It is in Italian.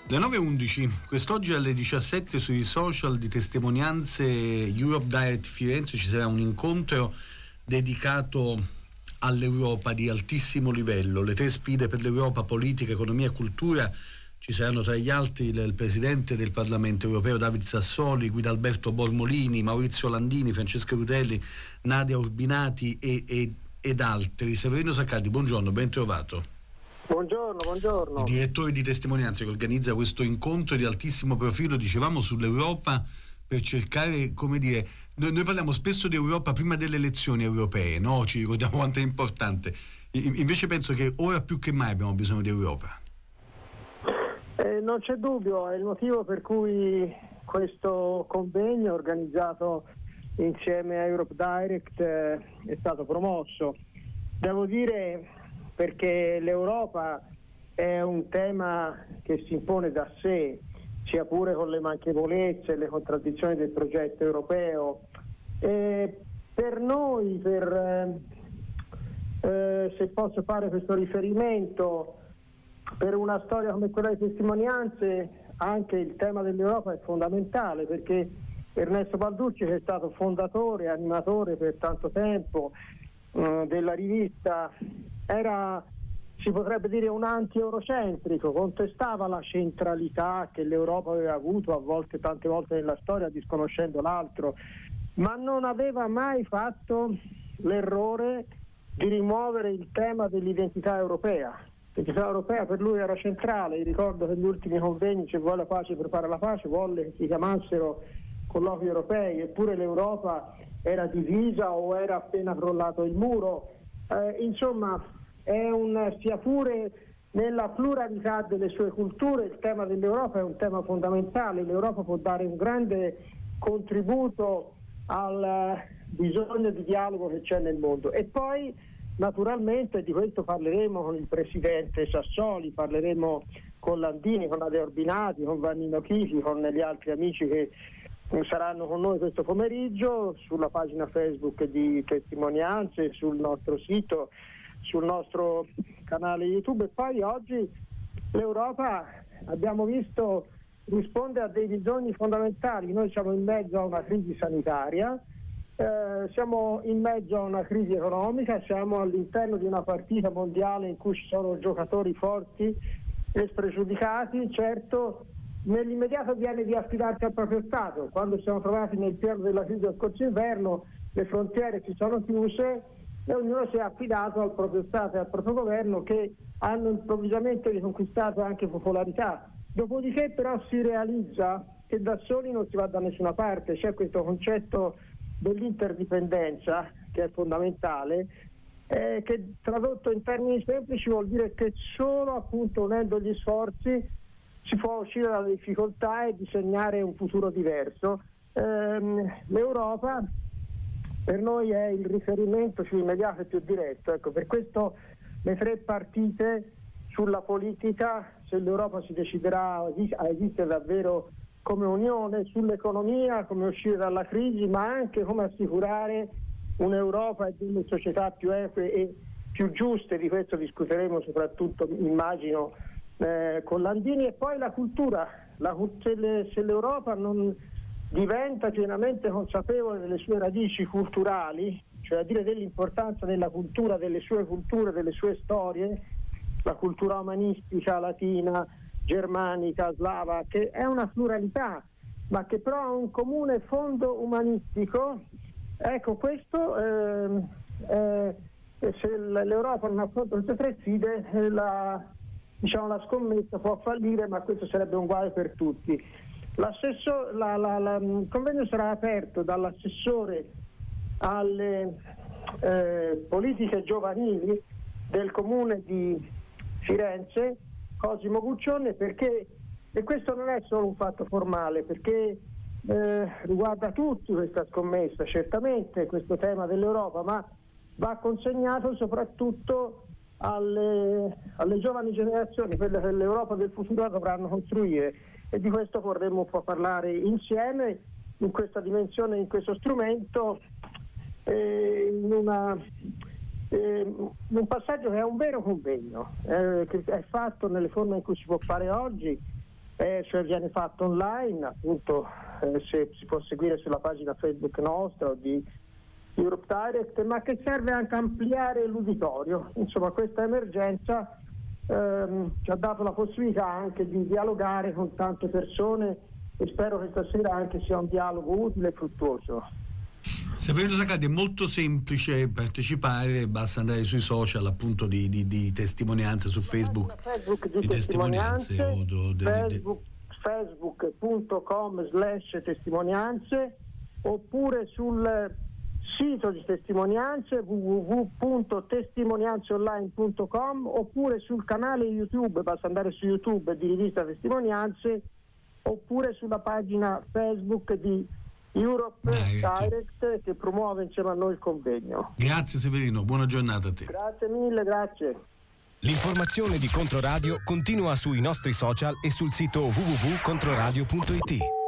Le 9:11, quest'oggi alle 17 sui social di testimonianze Europe Direct Firenze ci sarà un incontro dedicato all'Europa di altissimo livello. Le 3 sfide per l'Europa: politica, economia e cultura. Ci saranno tra gli altri il Presidente del Parlamento Europeo David Sassoli, Guidalberto Bormolini, Maurizio Landini, Francesca Rutelli, Nadia Urbinati ed altri. Severino Saccardi, buongiorno, ben trovato. Buongiorno. Direttore di testimonianze che organizza questo incontro di altissimo profilo, dicevamo, sull'Europa, per cercare, come dire, noi parliamo spesso di Europa prima delle elezioni europee, no? Ci ricordiamo quanto è importante. Invece penso che ora più che mai abbiamo bisogno di Europa. Non c'è dubbio, è il motivo per cui questo convegno organizzato insieme a Europe Direct è stato promosso. Devo dire, perché l'Europa è un tema che si impone da sé, sia pure con le manchevolezze e le contraddizioni del progetto europeo. Per noi, se posso fare questo riferimento, per una storia come quella di testimonianze, anche il tema dell'Europa è fondamentale, perché Ernesto Balducci, che è stato fondatore e animatore per tanto tempo della rivista, era, si potrebbe dire, un anti-eurocentrico, contestava la centralità che l'Europa aveva avuto tante volte nella storia, disconoscendo l'altro, ma non aveva mai fatto l'errore di rimuovere il tema dell'identità europea. L'identità europea per lui era centrale. Ricordo che gli ultimi convegni, Ci vuole la pace, prepara la pace, volle che si chiamassero colloqui europei, eppure l'Europa era divisa o era appena crollato il muro. Insomma, sia pure nella pluralità delle sue culture, il tema dell'Europa è un tema fondamentale. L'Europa può dare un grande contributo al bisogno di dialogo che c'è nel mondo. E poi, naturalmente, di questo parleremo con il Presidente Sassoli, parleremo con Landini, con Nadia Urbinati, con Vannino Chiti, con gli altri amici che saranno con noi questo pomeriggio, sulla pagina Facebook di Testimonianze, sul nostro sito, sul nostro canale YouTube. E poi oggi l'Europa, abbiamo visto, risponde a dei bisogni fondamentali. Noi siamo in mezzo a una crisi sanitaria, siamo in mezzo a una crisi economica, siamo all'interno di una partita mondiale in cui ci sono giocatori forti e spregiudicati. Certo, nell'immediato viene di affidarsi al proprio Stato. Quando siamo trovati nel pieno della crisi del scorso inverno, le frontiere si sono chiuse e ognuno si è affidato al proprio Stato e al proprio governo, che hanno improvvisamente riconquistato anche popolarità. Dopodiché però si realizza che da soli non si va da nessuna parte. C'è questo concetto dell'interdipendenza che è fondamentale, che tradotto in termini semplici vuol dire che solo appunto unendo gli sforzi si può uscire dalle difficoltà e disegnare un futuro diverso. L'Europa per noi è il riferimento più immediato e più diretto. Ecco, per questo le 3 partite sulla politica, se l'Europa si deciderà a esistere davvero come unione, sull'economia, come uscire dalla crisi, ma anche come assicurare un'Europa e delle società più eque e più giuste. Di questo discuteremo soprattutto, immagino, con Landini. E poi la cultura. Se l'Europa non diventa pienamente consapevole delle sue radici culturali, cioè a dire dell'importanza della cultura, delle sue storie, la cultura umanistica, latina, germanica, slava, che è una pluralità, ma che però ha un comune fondo umanistico. Ecco, questo se l'Europa non affronta queste 3 sfide, la scommessa può fallire, ma questo sarebbe un guaio per tutti. Il convegno sarà aperto dall'assessore alle politiche giovanili del comune di Firenze, Cosimo Guccione, perché, e questo non è solo un fatto formale, perché riguarda tutti questa scommessa, certamente questo tema dell'Europa, ma va consegnato soprattutto alle giovani generazioni, quelle che l'Europa del futuro dovranno costruire, e di questo vorremmo un po' parlare insieme in questa dimensione, in questo strumento, in un passaggio che è un vero convegno, che è fatto nelle forme in cui si può fare oggi, cioè viene fatto online, appunto se si può seguire sulla pagina Facebook nostra o di Europe Direct, ma che serve anche a ampliare l'uditorio. Insomma, questa emergenza ci ha dato la possibilità anche di dialogare con tante persone e spero che stasera anche sia un dialogo utile e fruttuoso. Severino Saccardi, è molto semplice partecipare, basta andare sui social appunto di testimonianze su Facebook di testimonianze facebook.com/testimonianze, oppure sul sito di testimonianze www.testimonianzeonline.com, oppure sul canale YouTube, basta andare su YouTube di Rivista Testimonianze, oppure sulla pagina Facebook di Europe Direct che promuove insieme a noi il convegno. Grazie Severino, buona giornata a te. Grazie mille, grazie. L'informazione di Controradio continua sui nostri social e sul sito www.controradio.it.